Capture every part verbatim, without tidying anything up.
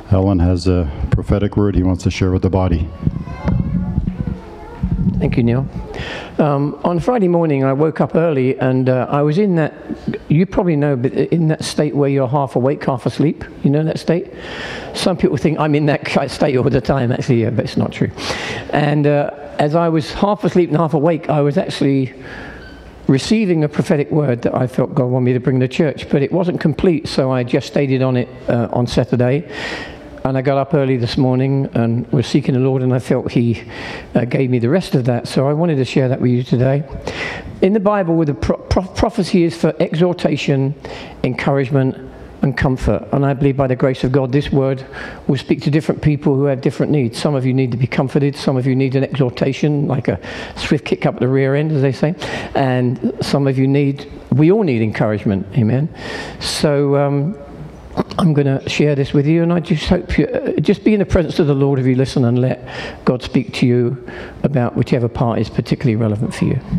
Alan has a prophetic word he wants to share with the body. Thank you, Neil. Um, on Friday morning, I woke up early, and uh, I was in that, you probably know, but in that state where you're half awake, half asleep. You know that state? Some people think I'm in that state all the time, actually, yeah, but it's not true. And uh, as I was half asleep and half awake, I was actually receiving a prophetic word that I felt God wanted me to bring to church, but it wasn't complete, so I gestated on it uh, on Saturday. And I got up early this morning and was seeking the Lord, and I felt He uh, gave me the rest of that. So I wanted to share that with you today. In the Bible, the pro- pro- prophecy is for exhortation, encouragement, and comfort. And I believe by the grace of God, this word will speak to different people who have different needs. Some of you need to be comforted. Some of you need an exhortation, like a swift kick up the rear end, as they say. And some of you need, we all need encouragement. Amen. So, um, I'm going to share this with you, and I just hope you uh, just be in the presence of the Lord if you listen and let God speak to you about whichever part is particularly relevant for you.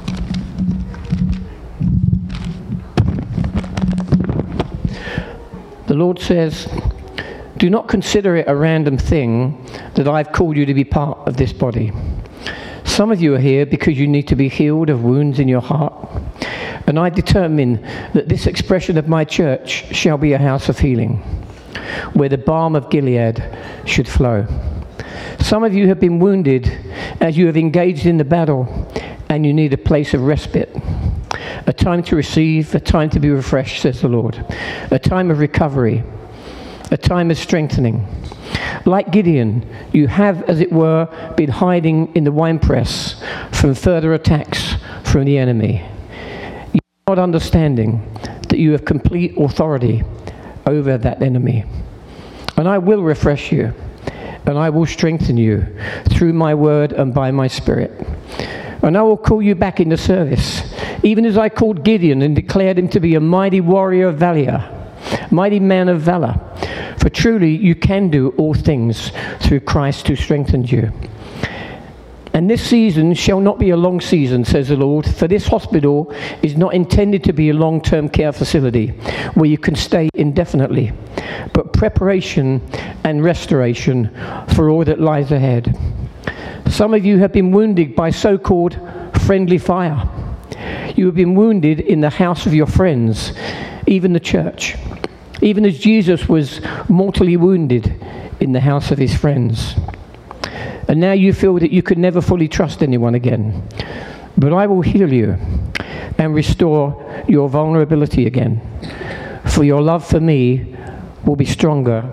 The Lord says, "Do not consider it a random thing that I've called you to be part of this body. Some of you are here because you need to be healed of wounds in your heart. And I determine that this expression of my church shall be a house of healing, where the balm of Gilead should flow. Some of you have been wounded as you have engaged in the battle, and you need a place of respite, a time to receive, a time to be refreshed, says the Lord, a time of recovery, a time of strengthening. Like Gideon, you have, as it were, been hiding in the winepress from further attacks from the enemy. Not understanding that you have complete authority over that enemy. And I will refresh you, and I will strengthen you through my word and by my spirit. And I will call you back into service, even as I called Gideon and declared him to be a mighty warrior of valor, mighty man of valor. For truly you can do all things through Christ who strengthens you. And this season shall not be a long season, says the Lord, for this hospital is not intended to be a long-term care facility where you can stay indefinitely, but preparation and restoration for all that lies ahead. Some of you have been wounded by so-called friendly fire. You have been wounded in the house of your friends, even the church, even as Jesus was mortally wounded in the house of his friends. And now you feel that you could never fully trust anyone again. But I will heal you and restore your vulnerability again. For your love for me will be stronger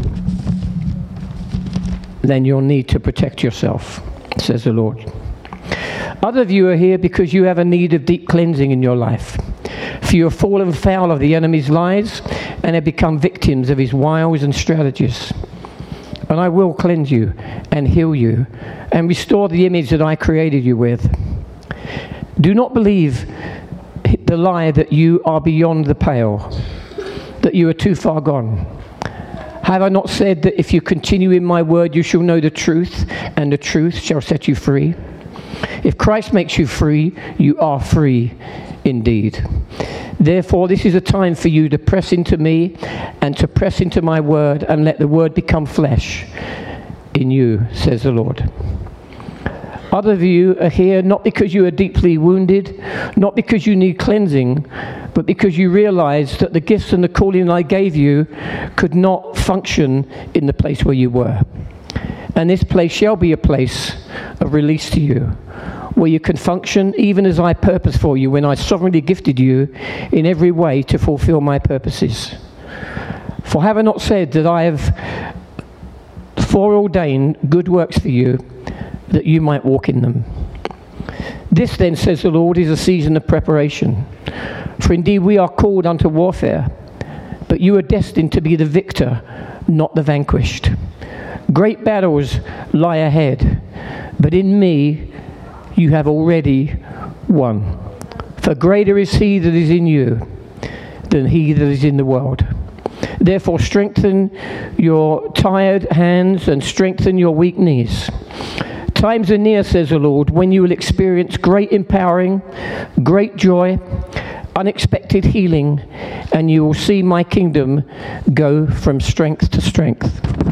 than your need to protect yourself, says the Lord. Other of you are here because you have a need of deep cleansing in your life. For you have fallen foul of the enemy's lies and have become victims of his wiles and strategies. And I will cleanse you and heal you and restore the image that I created you with. Do not believe the lie that you are beyond the pale, that you are too far gone. Have I not said that if you continue in my word, you shall know the truth, and the truth shall set you free? If Christ makes you free, you are free indeed. Therefore, this is a time for you to press into me and to press into my word and let the word become flesh in you, says the Lord. Other of you are here not because you are deeply wounded, not because you need cleansing, but because you realize that the gifts and the calling I gave you could not function in the place where you were. And this place shall be a place of release to you, where you can function even as I purpose for you when I sovereignly gifted you in every way to fulfill my purposes. For have I not said that I have foreordained good works for you, that you might walk in them? This then, says the Lord, is a season of preparation. For indeed we are called unto warfare, but you are destined to be the victor, not the vanquished. Great battles lie ahead, but in me you have already won. For greater is he that is in you than he that is in the world. Therefore strengthen your tired hands and strengthen your weak knees. Times are near, says the Lord, when you will experience great empowering, great joy, unexpected healing, and you will see my kingdom go from strength to strength.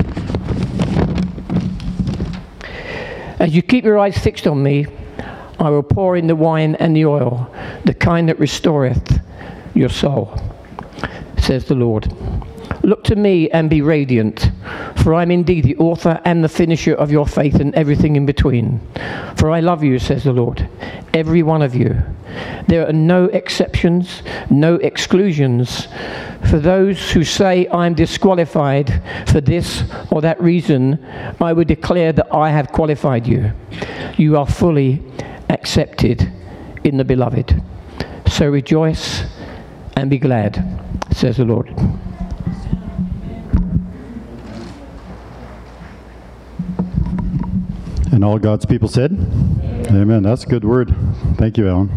As you keep your eyes fixed on me, I will pour in the wine and the oil, the kind that restoreth your soul, says the Lord. Look to me and be radiant, for I am indeed the author and the finisher of your faith and everything in between. For I love you, says the Lord, every one of you. There are no exceptions, no exclusions. For those who say I am disqualified for this or that reason, I would declare that I have qualified you. You are fully accepted in the beloved. So rejoice and be glad, says the Lord. And all God's people said, amen. That's a good word. Thank you, Alan.